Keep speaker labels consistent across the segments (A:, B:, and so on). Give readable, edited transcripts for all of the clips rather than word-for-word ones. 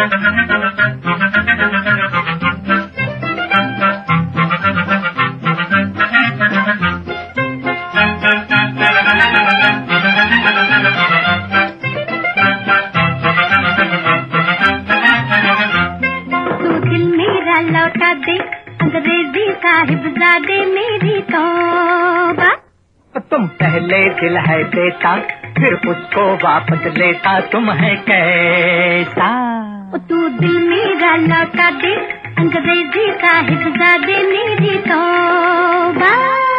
A: लौटा दे अंग्रेजी साहिबजादे मेरी तौबा।
B: तुम पहले दिल है देता फिर उसको वापस लेता, तुम है कैसा?
A: तू दिल मेरा लौटा दे अंग्रेजी साहिबजादे मेरी तौबा।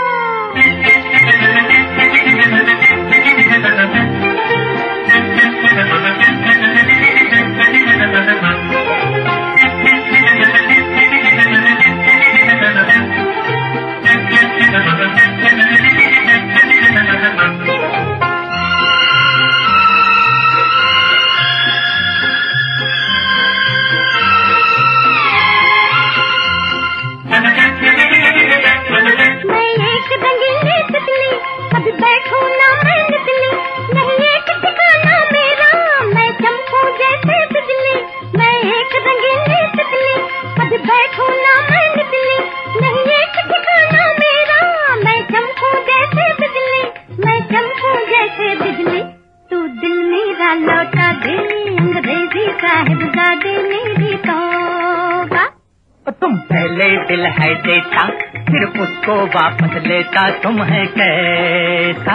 A: कभी बैठूं ना मैं निकली, नहीं एक ठिकाना मेरा, मैं चमकूं जैसे बिजली। मैं एक रंगीली तितली, कभी बैठूं ना मैं निकली, नहीं एक ठिकाना मेरा, मैं चमकूं जैसे बिजली, मैं चमकूं जैसे बिजली। तू दिल मेरा लौटा दे अंग्रेजी साहिबजादे मेरी तौबा।
B: तुम पहले दिल है देता फिर उसको वापस लेता, तुम है कैसा?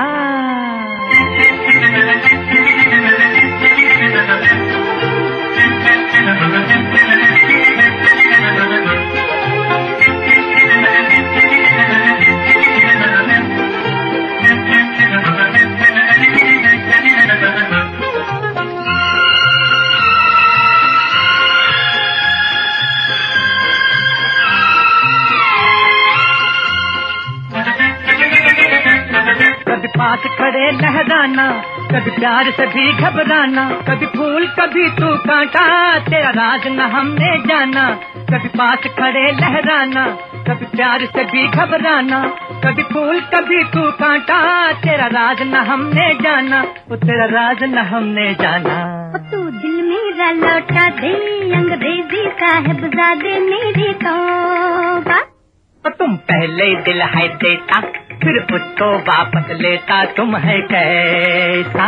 B: कभी पास खड़े लहराना, कभी प्यार से भी घबराना, कभी फूल कभी तू कांटा, तेरा राज न हमने जाना। कभी पास खड़े लहराना, कभी प्यार से भी घबराना, कभी फूल कभी तू कांटा, तेरा राज न हमने जाना, वो तेरा राज न हमने जाना।
A: तू दिल मेरा लौटा दे अंग्रेजी साहिबजादे मेरी तौबा।
B: तुम पहले दिल है देता फिर उसको वापस लेता, तुम है कैसा?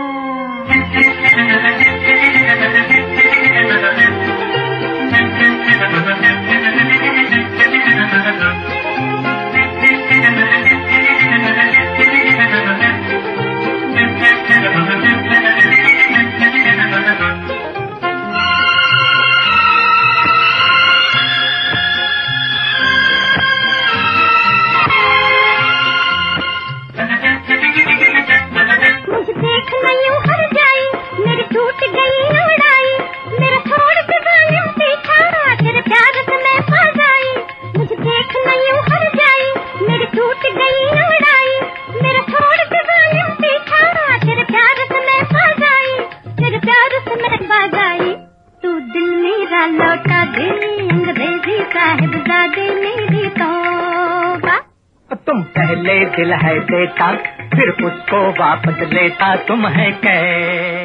B: लौटा दे अंग्रेजी साहिबजादे मेरी तौबा। तुम पहले दिल है देता फिर उसको वापस लेता, तुम है कैसा?